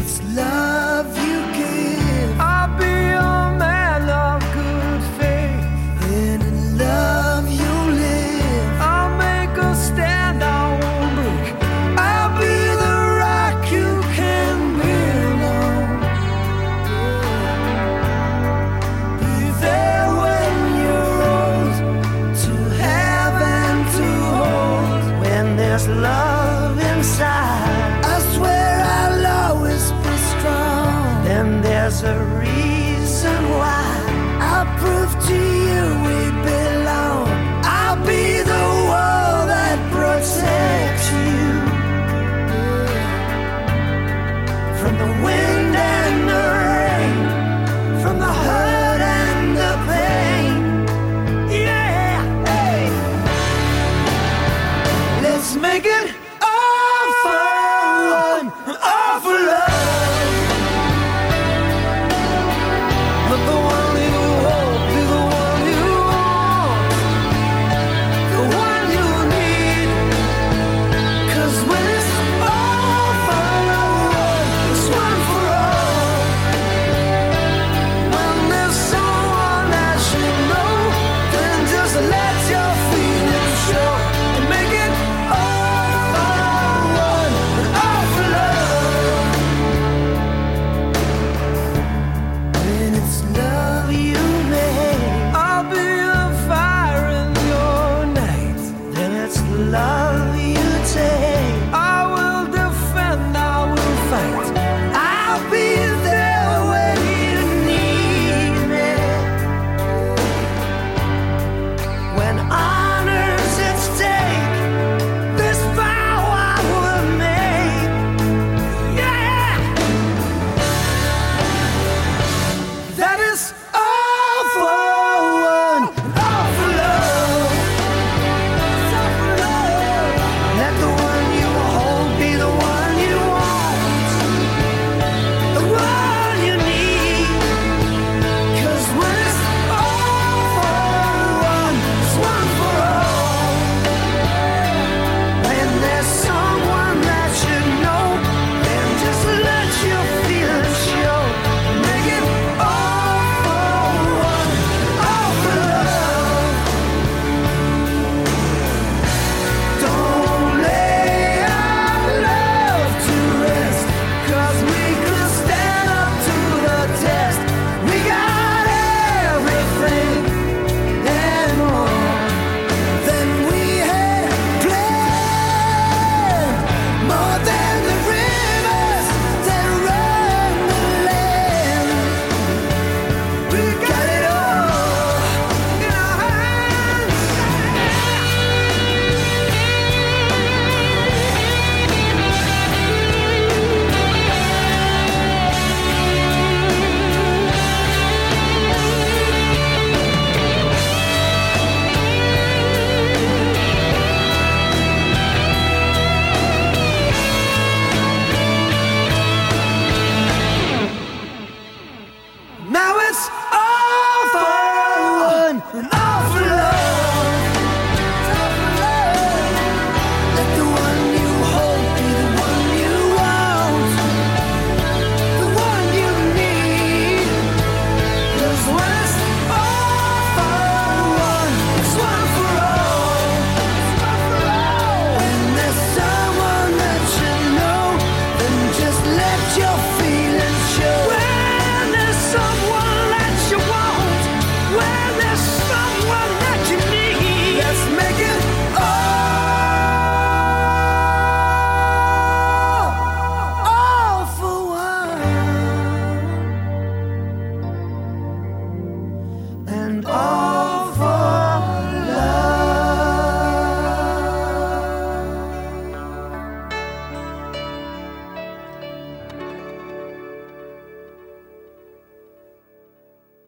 It's love you give. I'll be a man of good faith. And in love you live. I'll make a stand, I won't break. I'll be the rock you can build on. Be there when you're old, to have and to hold. When there's love inside, I swear I'll always be strong. then there's a reason why. I'll prove to you we belong. I'll be the wall that protects you from the wind and the rain, from the hurt and the pain. Yeah, hey. Let's make it